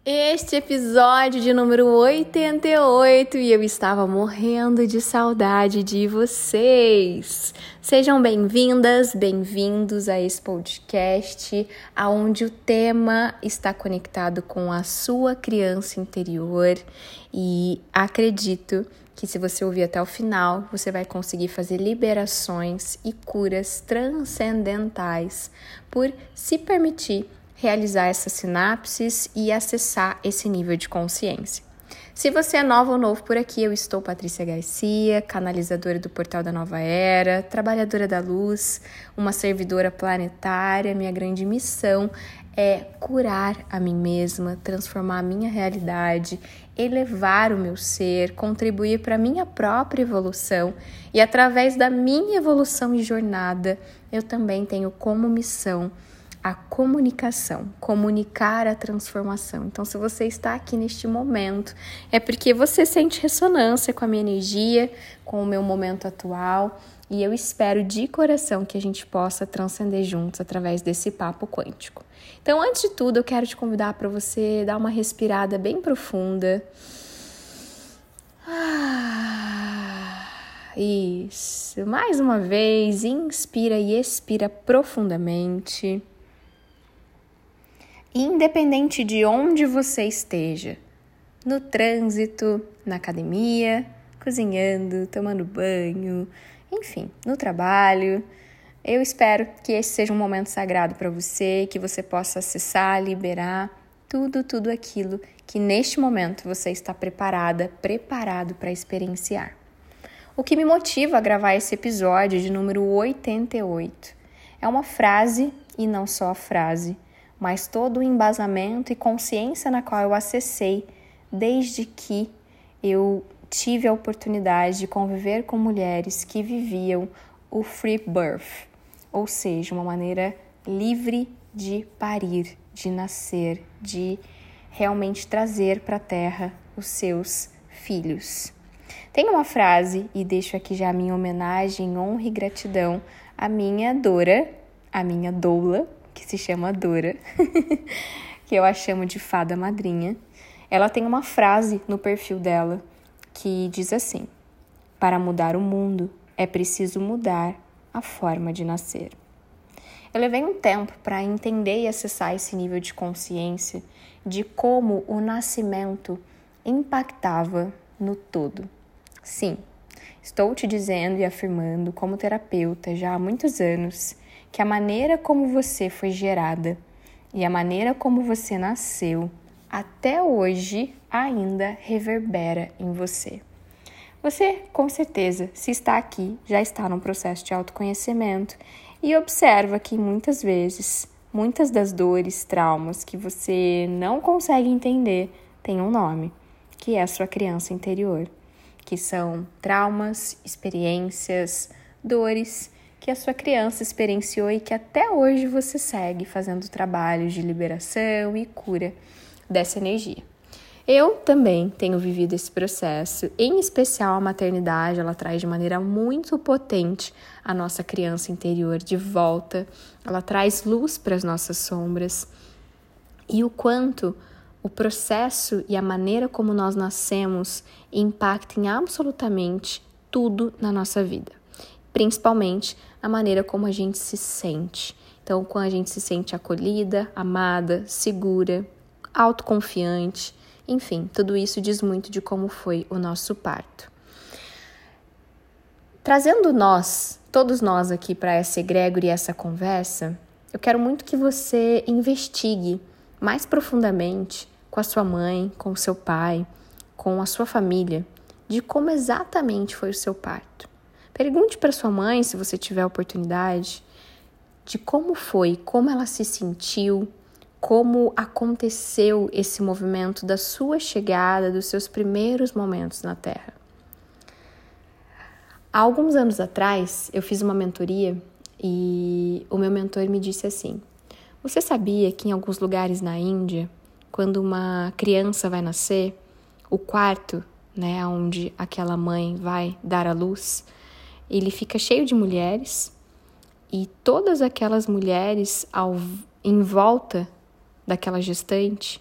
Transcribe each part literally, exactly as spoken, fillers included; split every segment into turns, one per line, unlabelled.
Este episódio de número oitenta e oito e eu estava morrendo de saudade de vocês. Sejam bem-vindas, bem-vindos a esse podcast, onde o tema está conectado com a sua criança interior e acredito que se você ouvir até o final, você vai conseguir fazer liberações e curas transcendentais por se permitir realizar essas sinapses e acessar esse nível de consciência. Se você é nova ou novo por aqui, eu estou Patrícia Garcia, canalizadora do Portal da Nova Era, trabalhadora da luz, uma servidora planetária. Minha grande missão é curar a mim mesma, transformar a minha realidade, elevar o meu ser, contribuir para a minha própria evolução e através da minha evolução e jornada, eu também tenho como missão a comunicação, comunicar a transformação. Então, se você está aqui neste momento, é porque você sente ressonância com a minha energia, com o meu momento atual, e eu espero de coração que a gente possa transcender juntos através desse papo quântico. Então, antes de tudo, eu quero te convidar para você dar uma respirada bem profunda. Ah, isso. Mais uma vez, inspira e expira profundamente. Independente de onde você esteja, no trânsito, na academia, cozinhando, tomando banho, enfim, no trabalho, eu espero que esse seja um momento sagrado para você, que você possa acessar, liberar tudo, tudo aquilo que neste momento você está preparada, preparado para experienciar. O que me motiva a gravar esse episódio de número oitenta e oito é uma frase, e não só a frase, mas todo o embasamento e consciência na qual eu acessei desde que eu tive a oportunidade de conviver com mulheres que viviam o free birth, ou seja, uma maneira livre de parir, de nascer, de realmente trazer para a Terra os seus filhos. Tem uma frase, e deixo aqui já a minha homenagem, honra e gratidão à minha Dora, à minha doula, que se chama Dora, que eu a chamo de fada madrinha. Ela tem uma frase no perfil dela que diz assim: para mudar o mundo é preciso mudar a forma de nascer. Eu levei um tempo para entender e acessar esse nível de consciência de como o nascimento impactava no todo. Sim, estou te dizendo e afirmando como terapeuta já há muitos anos que a maneira como você foi gerada e a maneira como você nasceu até hoje ainda reverbera em você. Você, com certeza, se está aqui, já está num processo de autoconhecimento e observa que muitas vezes, muitas das dores, traumas que você não consegue entender têm um nome, que é a sua criança interior, que são traumas, experiências, dores que a sua criança experienciou e que até hoje você segue fazendo trabalhos de liberação e cura dessa energia. Eu também tenho vivido esse processo, em especial a maternidade, ela traz de maneira muito potente a nossa criança interior de volta, ela traz luz para as nossas sombras e o quanto o processo e a maneira como nós nascemos impactam absolutamente tudo na nossa vida. Principalmente a maneira como a gente se sente. Então, quando a gente se sente acolhida, amada, segura, autoconfiante, enfim, tudo isso diz muito de como foi o nosso parto. Trazendo nós, todos nós aqui para essa egrégora e essa conversa, eu quero muito que você investigue mais profundamente com a sua mãe, com o seu pai, com a sua família, de como exatamente foi o seu parto. Pergunte para sua mãe, se você tiver a oportunidade, de como foi, como ela se sentiu, como aconteceu esse movimento da sua chegada, dos seus primeiros momentos na Terra. Há alguns anos atrás, eu fiz uma mentoria e o meu mentor me disse assim: você sabia que em alguns lugares na Índia, quando uma criança vai nascer, o quarto, né, onde aquela mãe vai dar à luz, ele fica cheio de mulheres e todas aquelas mulheres ao, em volta daquela gestante,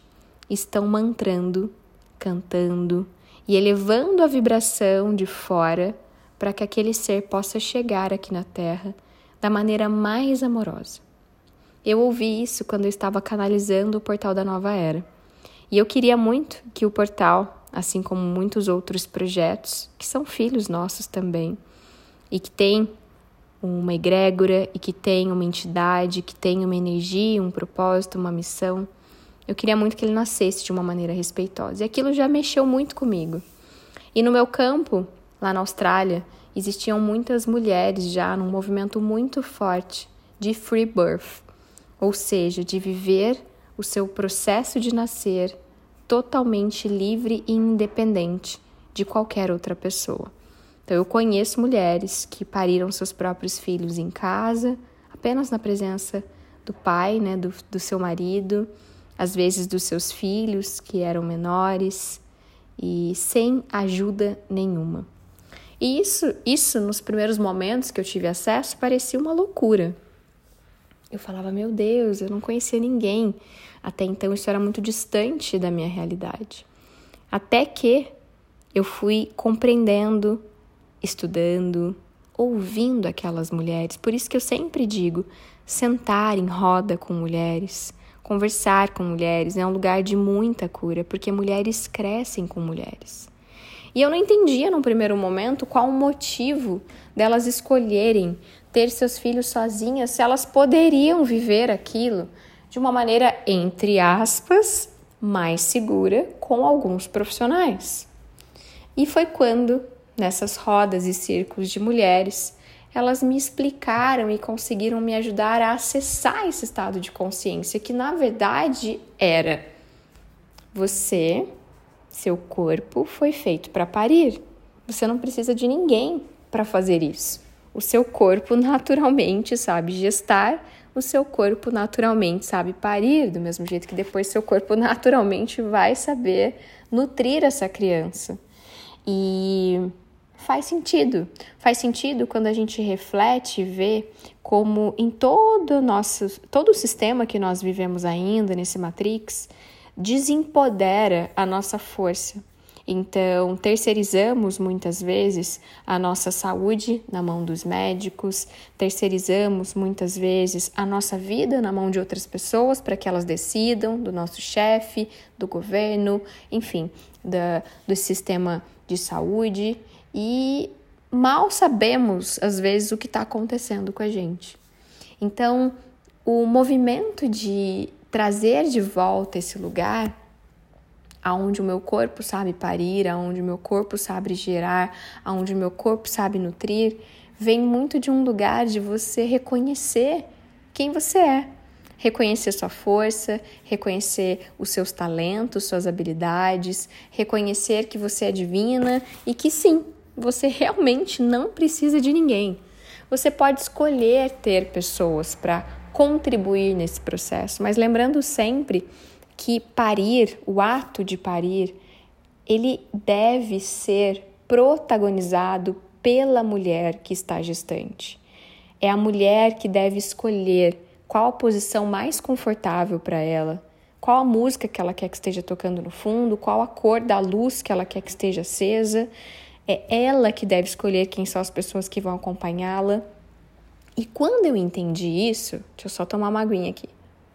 estão mantrando, cantando e elevando a vibração de fora para que aquele ser possa chegar aqui na Terra da maneira mais amorosa. Eu ouvi isso quando eu estava canalizando o portal da Nova Era. E eu queria muito que o portal, assim como muitos outros projetos, que são filhos nossos também, e que tem uma egrégora, e que tem uma entidade, que tem uma energia, um propósito, uma missão, eu queria muito que ele nascesse de uma maneira respeitosa. E aquilo já mexeu muito comigo. E no meu campo, lá na Austrália, existiam muitas mulheres já num movimento muito forte de free birth, ou seja, de viver o seu processo de nascer totalmente livre e independente de qualquer outra pessoa. Então, eu conheço mulheres que pariram seus próprios filhos em casa, apenas na presença do pai, né, do, do seu marido, às vezes dos seus filhos, que eram menores, e sem ajuda nenhuma. E isso, isso, nos primeiros momentos que eu tive acesso, parecia uma loucura. Eu falava, meu Deus, eu não conhecia ninguém. Até então, isso era muito distante da minha realidade. Até que eu fui compreendendo, estudando, ouvindo aquelas mulheres. Por isso que eu sempre digo, sentar em roda com mulheres, conversar com mulheres é um lugar de muita cura, porque mulheres crescem com mulheres. E eu não entendia num primeiro momento qual o motivo delas escolherem ter seus filhos sozinhas, se elas poderiam viver aquilo de uma maneira, entre aspas, mais segura com alguns profissionais. E foi quando, nessas rodas e círculos de mulheres, elas me explicaram e conseguiram me ajudar a acessar esse estado de consciência, que na verdade era você, seu corpo foi feito para parir. Você não precisa de ninguém para fazer isso. O seu corpo naturalmente sabe gestar, o seu corpo naturalmente sabe parir, do mesmo jeito que depois seu corpo naturalmente vai saber nutrir essa criança. E faz sentido. Faz sentido quando a gente reflete e vê como em todo o nosso, todo o sistema que nós vivemos ainda, nesse Matrix, desempodera a nossa força. Então, terceirizamos muitas vezes a nossa saúde na mão dos médicos, terceirizamos muitas vezes a nossa vida na mão de outras pessoas para que elas decidam, do nosso chefe, do governo, enfim, da, do sistema de saúde, e mal sabemos, às vezes, o que está acontecendo com a gente. Então, o movimento de trazer de volta esse lugar aonde o meu corpo sabe parir, aonde o meu corpo sabe gerar, aonde o meu corpo sabe nutrir, vem muito de um lugar de você reconhecer quem você é. Reconhecer sua força, reconhecer os seus talentos, suas habilidades, reconhecer que você é divina e que sim, você realmente não precisa de ninguém. Você pode escolher ter pessoas para contribuir nesse processo, mas lembrando sempre que parir, o ato de parir, ele deve ser protagonizado pela mulher que está gestante. É a mulher que deve escolher qual a posição mais confortável para ela, qual a música que ela quer que esteja tocando no fundo, qual a cor da luz que ela quer que esteja acesa. É ela que deve escolher quem são as pessoas que vão acompanhá-la. E quando eu entendi isso, deixa eu só tomar uma aguinha aqui.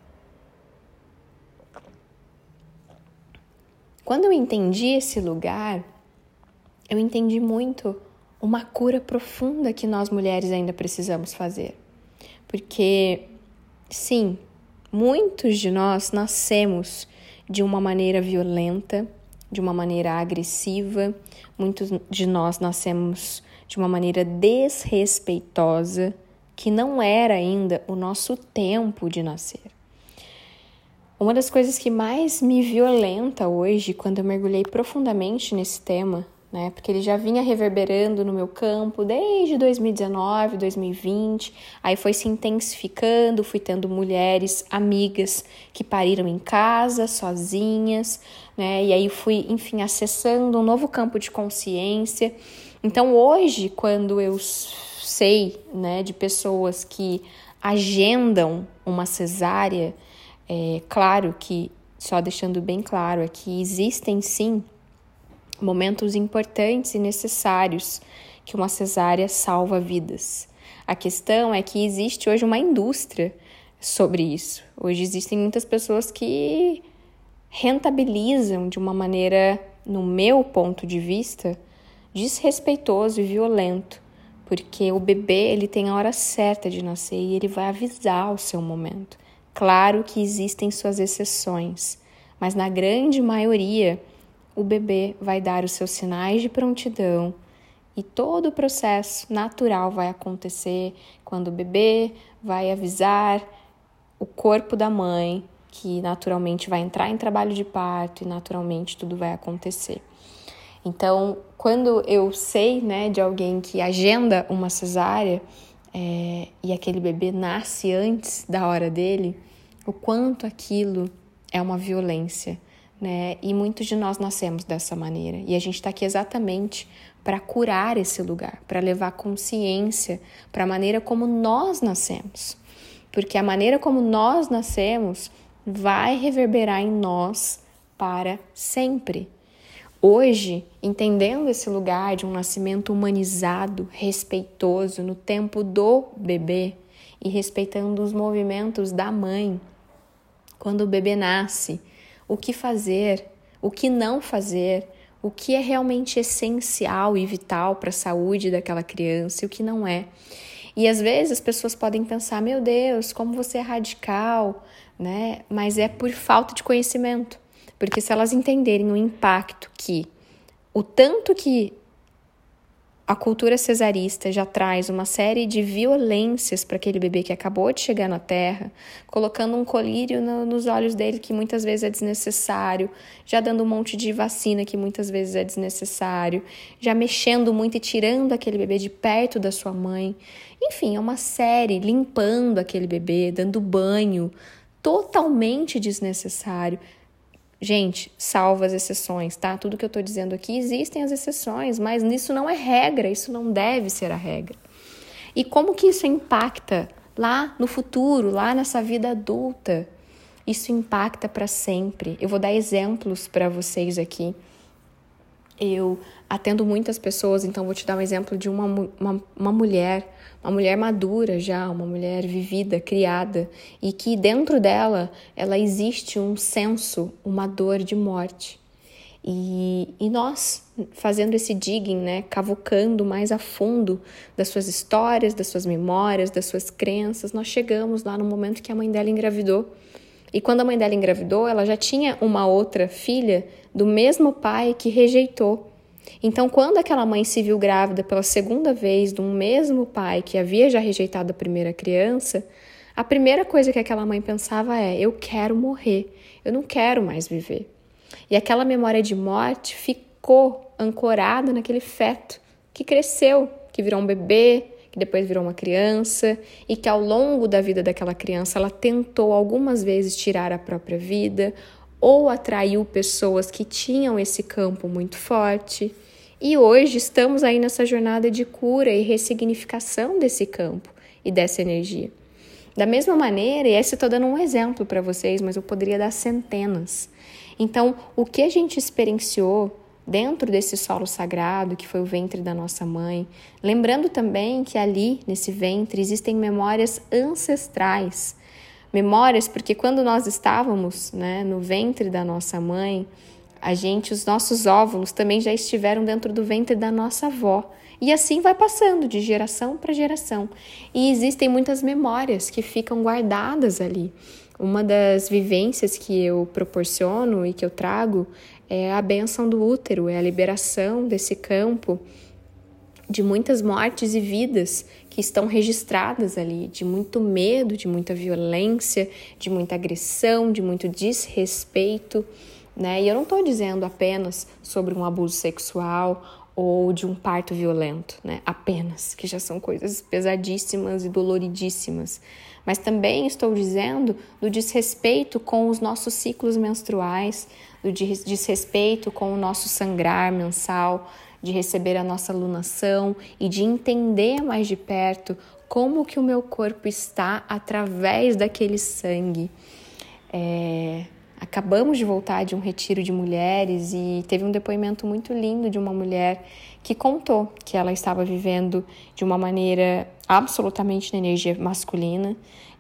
Quando eu entendi esse lugar, eu entendi muito uma cura profunda que nós mulheres ainda precisamos fazer. Porque, sim, muitos de nós nascemos de uma maneira violenta, de uma maneira agressiva, muitos de nós nascemos de uma maneira desrespeitosa, que não era ainda o nosso tempo de nascer. Uma das coisas que mais me violenta hoje, quando eu mergulhei profundamente nesse tema, né, porque ele já vinha reverberando no meu campo desde dois mil e dezenove, dois mil e vinte, aí foi se intensificando, fui tendo mulheres, amigas que pariram em casa, sozinhas, né, e aí fui, enfim, acessando um novo campo de consciência. Então hoje, quando eu sei, né, de pessoas que agendam uma cesárea, é claro que só deixando bem claro aqui, existem sim momentos importantes e necessários que uma cesárea salva vidas. A questão é que existe hoje uma indústria sobre isso. Hoje existem muitas pessoas que rentabilizam de uma maneira, no meu ponto de vista, desrespeitoso e violento, porque o bebê ele tem a hora certa de nascer e ele vai avisar o seu momento. Claro que existem suas exceções, mas na grande maioria o bebê vai dar os seus sinais de prontidão e todo o processo natural vai acontecer quando o bebê vai avisar o corpo da mãe que naturalmente vai entrar em trabalho de parto e naturalmente tudo vai acontecer. Então, quando eu sei, né, de alguém que agenda uma cesárea é, e aquele bebê nasce antes da hora dele, o quanto aquilo é uma violência, né? E muitos de nós nascemos dessa maneira. E a gente está aqui exatamente para curar esse lugar, para levar consciência para a maneira como nós nascemos. Porque a maneira como nós nascemos vai reverberar em nós para sempre. Hoje, entendendo esse lugar de um nascimento humanizado, respeitoso no tempo do bebê e respeitando os movimentos da mãe, quando o bebê nasce, o que fazer, o que não fazer, o que é realmente essencial e vital para a saúde daquela criança e o que não é. E às vezes as pessoas podem pensar, meu Deus, como você é radical, né? Mas é por falta de conhecimento. Porque se elas entenderem o impacto que, o tanto que a cultura cesarista já traz uma série de violências para aquele bebê que acabou de chegar na Terra, colocando um colírio no, nos olhos dele que muitas vezes é desnecessário, já dando um monte de vacina que muitas vezes é desnecessário, já mexendo muito e tirando aquele bebê de perto da sua mãe. Enfim, é uma série limpando aquele bebê, dando banho, totalmente desnecessário. Gente, salva as exceções, tá? Tudo que eu tô dizendo aqui, existem as exceções, mas isso não é regra, isso não deve ser a regra. E como que isso impacta lá no futuro, lá nessa vida adulta? Isso impacta para sempre. Eu vou dar exemplos para vocês aqui. Eu atendo muitas pessoas, então vou te dar um exemplo de uma, uma, uma mulher, uma mulher madura já, uma mulher vivida, criada, e que dentro dela, ela existe um senso, uma dor de morte. E, e nós, fazendo esse digging, né, cavucando mais a fundo das suas histórias, das suas memórias, das suas crenças, nós chegamos lá no momento que a mãe dela engravidou. E quando a mãe dela engravidou, ela já tinha uma outra filha do mesmo pai que rejeitou. Então, quando aquela mãe se viu grávida pela segunda vez de um mesmo pai que havia já rejeitado a primeira criança, a primeira coisa que aquela mãe pensava é: eu quero morrer, eu não quero mais viver. E aquela memória de morte ficou ancorada naquele feto que cresceu, que virou um bebê, que depois virou uma criança e que ao longo da vida daquela criança ela tentou algumas vezes tirar a própria vida ou atraiu pessoas que tinham esse campo muito forte. E hoje estamos aí nessa jornada de cura e ressignificação desse campo e dessa energia. Da mesma maneira, e esse eu estou dando um exemplo para vocês, mas eu poderia dar centenas. Então, o que a gente experienciou dentro desse solo sagrado, que foi o ventre da nossa mãe, lembrando também que ali, nesse ventre, existem memórias ancestrais. Memórias porque quando nós estávamos, né, no ventre da nossa mãe, a gente, os nossos óvulos também já estiveram dentro do ventre da nossa avó. E assim vai passando de geração para geração. E existem muitas memórias que ficam guardadas ali. Uma das vivências que eu proporciono e que eu trago é a bênção do útero, é a liberação desse campo de muitas mortes e vidas que estão registradas ali, de muito medo, de muita violência, de muita agressão, de muito desrespeito, né? E eu não estou dizendo apenas sobre um abuso sexual ou de um parto violento, né? Apenas, que já são coisas pesadíssimas e doloridíssimas. Mas também estou dizendo do desrespeito com os nossos ciclos menstruais, do desrespeito com o nosso sangrar mensal, de receber a nossa lunação e de entender mais de perto como que o meu corpo está através daquele sangue. É... Acabamos de voltar de um retiro de mulheres e teve um depoimento muito lindo de uma mulher que contou que ela estava vivendo de uma maneira absolutamente na energia masculina.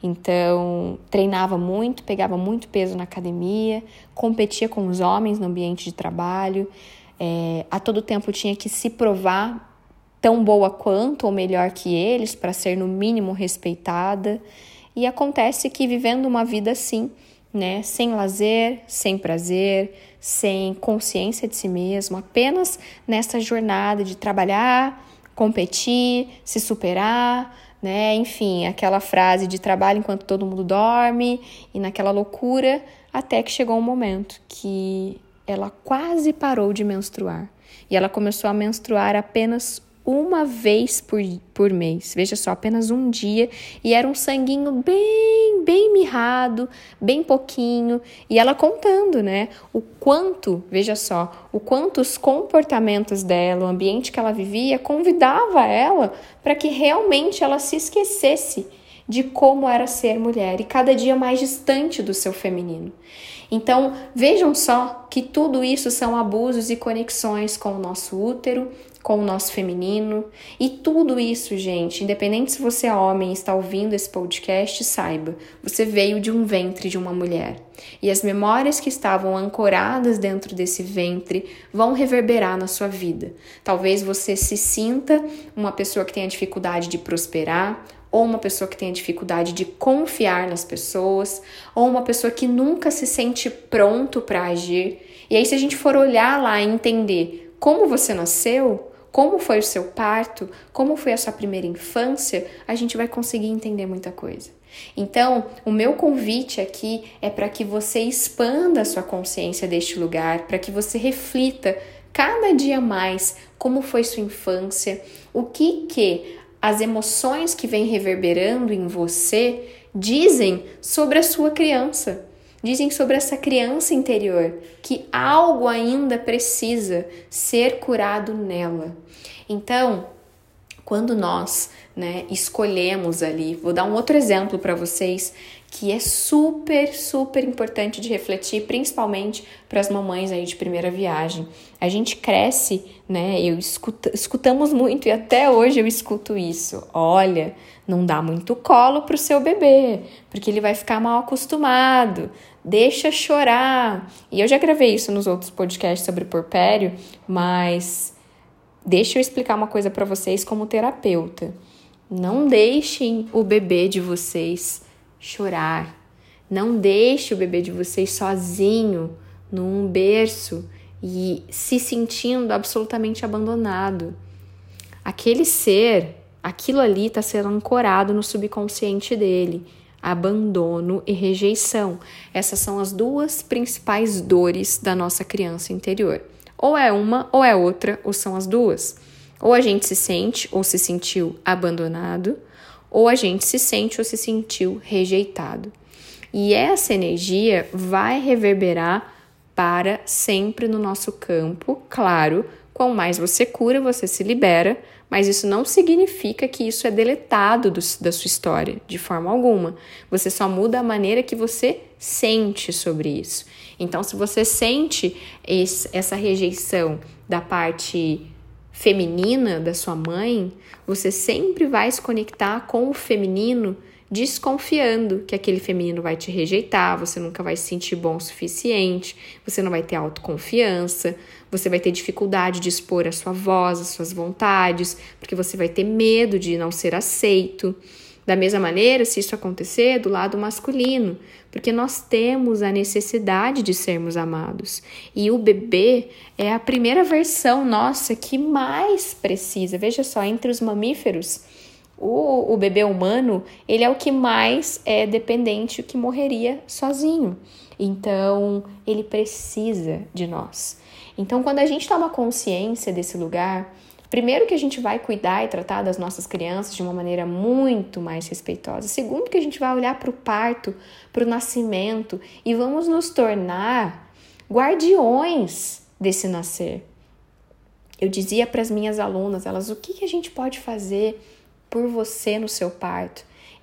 Então, treinava muito, pegava muito peso na academia, competia com os homens no ambiente de trabalho, é, a todo tempo tinha que se provar tão boa quanto ou melhor que eles para ser no mínimo respeitada. E acontece que vivendo uma vida assim, né, sem lazer, sem prazer, sem consciência de si mesmo, apenas nessa jornada de trabalhar, competir, se superar, né, enfim, aquela frase de trabalho enquanto todo mundo dorme e naquela loucura, até que chegou um momento que ela quase parou de menstruar e ela começou a menstruar apenas uma vez por, por mês, veja só, apenas um dia, e era um sanguinho bem, bem mirrado, bem pouquinho, e ela contando, né, o quanto, veja só, o quanto os comportamentos dela, o ambiente que ela vivia, convidava ela para que realmente ela se esquecesse de como era ser mulher, e cada dia mais distante do seu feminino. Então, vejam só que tudo isso são abusos e conexões com o nosso útero, com o nosso feminino, e tudo isso, gente, independente se você é homem e está ouvindo esse podcast, saiba, você veio de um ventre de uma mulher. E as memórias que estavam ancoradas dentro desse ventre vão reverberar na sua vida. Talvez você se sinta uma pessoa que tenha dificuldade de prosperar, ou uma pessoa que tenha dificuldade de confiar nas pessoas, ou uma pessoa que nunca se sente pronto para agir. E aí, se a gente for olhar lá e entender como você nasceu, como foi o seu parto, como foi a sua primeira infância, a gente vai conseguir entender muita coisa. Então, o meu convite aqui é para que você expanda a sua consciência deste lugar, para que você reflita cada dia mais como foi sua infância, o que que as emoções que vêm reverberando em você dizem sobre a sua criança. Dizem sobre essa criança interior, que algo ainda precisa ser curado nela. Então, quando nós, né, escolhemos ali, vou dar um outro exemplo para vocês, que é super, super importante de refletir, principalmente para as mamães aí de primeira viagem. A gente cresce, né, eu escuta, escutamos muito e até hoje eu escuto isso. Olha, não dá muito colo pro seu bebê, porque ele vai ficar mal acostumado. Deixa chorar. E eu já gravei isso nos outros podcasts sobre porpério, mas deixa eu explicar uma coisa para vocês como terapeuta. Não deixem o bebê de vocês chorar. Não deixe o bebê de vocês sozinho num berço e se sentindo absolutamente abandonado. Aquele ser, aquilo ali está sendo ancorado no subconsciente dele. Abandono e rejeição. Essas são as duas principais dores da nossa criança interior. Ou é uma ou é outra, ou são as duas. Ou a gente se sente ou se sentiu abandonado, ou a gente se sente ou se sentiu rejeitado. E essa energia vai reverberar para sempre no nosso campo. Claro, quanto mais você cura, você se libera, mas isso não significa que isso é deletado do, da sua história, de forma alguma. Você só muda a maneira que você sente sobre isso. Então, se você sente esse, essa rejeição da parte feminina da sua mãe, você sempre vai se conectar com o feminino, desconfiando que aquele feminino vai te rejeitar, você nunca vai se sentir bom o suficiente, você não vai ter autoconfiança, você vai ter dificuldade de expor a sua voz, as suas vontades, porque você vai ter medo de não ser aceito. Da mesma maneira, se isso acontecer do lado masculino, porque nós temos a necessidade de sermos amados. E o bebê é a primeira versão nossa que mais precisa. Veja só, entre os mamíferos, o, o bebê humano, ele é o que mais é dependente, o que morreria sozinho. Então, ele precisa de nós. Então, quando a gente toma consciência desse lugar, primeiro que a gente vai cuidar e tratar das nossas crianças de uma maneira muito mais respeitosa. Segundo que a gente vai olhar para o parto, para o nascimento e vamos nos tornar guardiões desse nascer. Eu dizia para as minhas alunas, elas, o que, que a gente pode fazer por você no seu parto?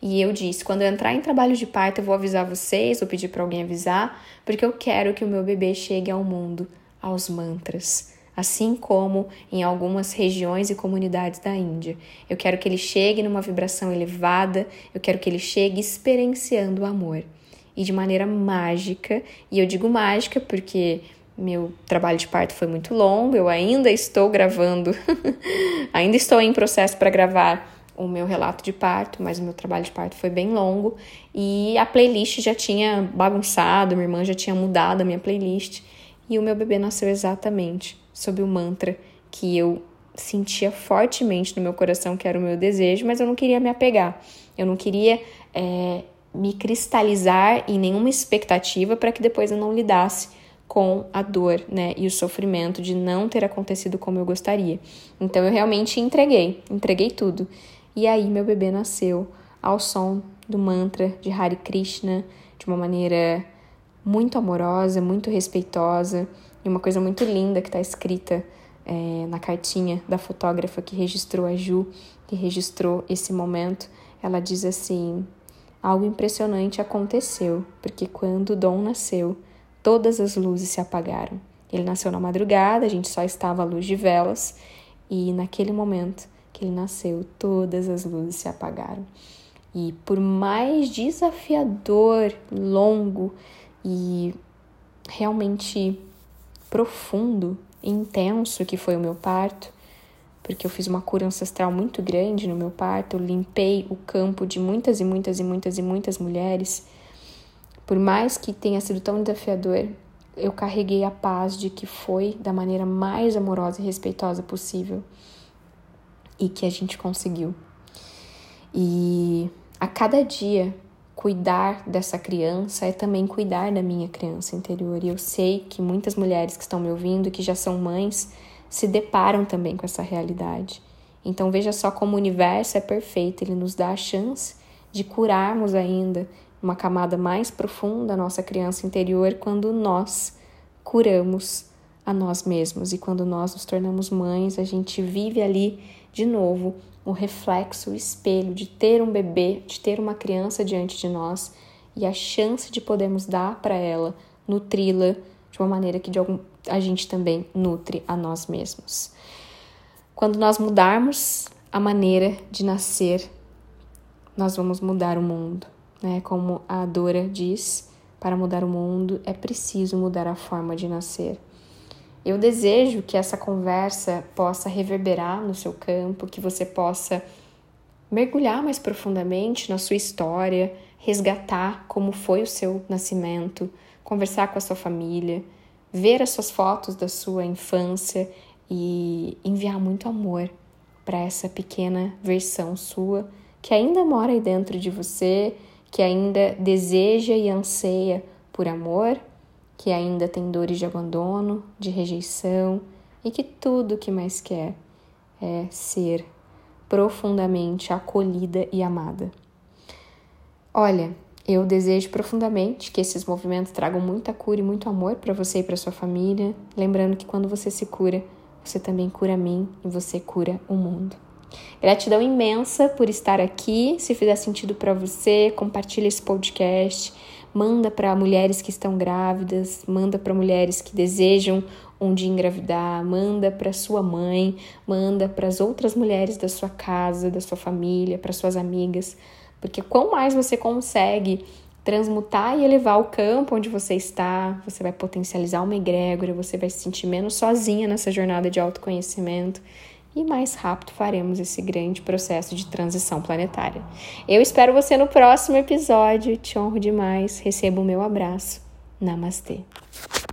E eu disse, quando eu entrar em trabalho de parto, eu vou avisar vocês, vou pedir para alguém avisar, porque eu quero que o meu bebê chegue ao mundo aos mantras. Assim como em algumas regiões e comunidades da Índia. Eu quero que ele chegue numa vibração elevada, eu quero que ele chegue experienciando o amor. E de maneira mágica, e eu digo mágica porque meu trabalho de parto foi muito longo, eu ainda estou gravando, ainda estou em processo para gravar o meu relato de parto, mas o meu trabalho de parto foi bem longo e a playlist já tinha bagunçado, minha irmã já tinha mudado a minha playlist e o meu bebê nasceu exatamente sob o mantra que eu sentia fortemente no meu coração, que era o meu desejo, mas eu não queria me apegar, eu não queria é, me cristalizar em nenhuma expectativa para que depois eu não lidasse com a dor, né, e o sofrimento de não ter acontecido como eu gostaria. Então eu realmente entreguei, entreguei tudo. E aí meu bebê nasceu ao som do mantra de Hare Krishna, de uma maneira muito amorosa, muito respeitosa, e uma coisa muito linda que está escrita é, na cartinha da fotógrafa que registrou a Ju, que registrou esse momento. Ela diz assim, algo impressionante aconteceu, porque quando Dom nasceu, todas as luzes se apagaram. Ele nasceu na madrugada, a gente só estava à luz de velas, e naquele momento que ele nasceu, todas as luzes se apagaram. E por mais desafiador, longo e realmente profundo e intenso que foi o meu parto, porque eu fiz uma cura ancestral muito grande no meu parto, eu limpei o campo de muitas e muitas e muitas e muitas mulheres. Por mais que tenha sido tão desafiador, eu carreguei a paz de que foi da maneira mais amorosa e respeitosa possível e que a gente conseguiu. E a cada dia, cuidar dessa criança é também cuidar da minha criança interior. E eu sei que muitas mulheres que estão me ouvindo, que já são mães, se deparam também com essa realidade. Então veja só como o universo é perfeito, ele nos dá a chance de curarmos ainda uma camada mais profunda a nossa criança interior quando nós curamos a nós mesmos. E quando nós nos tornamos mães, a gente vive ali de novo o reflexo, o espelho de ter um bebê, de ter uma criança diante de nós e a chance de podermos dar para ela, nutri-la de uma maneira que de algum, a gente também nutre a nós mesmos. Quando nós mudarmos a maneira de nascer, nós vamos mudar o mundo. Né? Como a Dora diz, para mudar o mundo é preciso mudar a forma de nascer. Eu desejo que essa conversa possa reverberar no seu campo, que você possa mergulhar mais profundamente na sua história, resgatar como foi o seu nascimento, conversar com a sua família, ver as suas fotos da sua infância e enviar muito amor para essa pequena versão sua que ainda mora aí dentro de você, que ainda deseja e anseia por amor, que ainda tem dores de abandono, de rejeição e que tudo o que mais quer é ser profundamente acolhida e amada. Olha, eu desejo profundamente que esses movimentos tragam muita cura e muito amor para você e para sua família, lembrando que quando você se cura, você também cura a mim e você cura o mundo. Gratidão imensa por estar aqui. Se fizer sentido para você, compartilha esse podcast, manda para mulheres que estão grávidas, manda para mulheres que desejam um dia engravidar, manda para sua mãe, manda para as outras mulheres da sua casa, da sua família, para suas amigas, porque quanto mais você consegue transmutar e elevar o campo onde você está, você vai potencializar uma egrégora, você vai se sentir menos sozinha nessa jornada de autoconhecimento e mais rápido faremos esse grande processo de transição planetária. Eu espero você no próximo episódio, te honro demais, receba o meu abraço. Namastê.